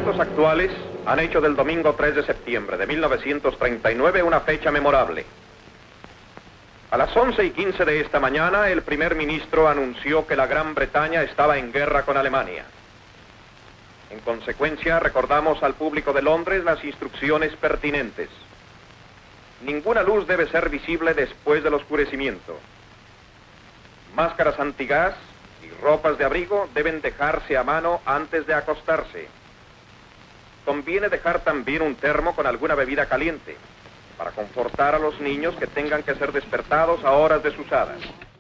acontecimientos actuales han hecho del domingo 3 de septiembre de 1939 una fecha memorable. A las 11:15 de esta mañana, el primer ministro anunció que la Gran Bretaña estaba en guerra con Alemania. En consecuencia, recordamos al público de Londres las instrucciones pertinentes. Ninguna luz debe ser visible después del oscurecimiento. Máscaras antigás y ropas de abrigo deben dejarse a mano antes de acostarse. Conviene dejar también un termo con alguna bebida caliente para confortar a los niños que tengan que ser despertados a horas desusadas.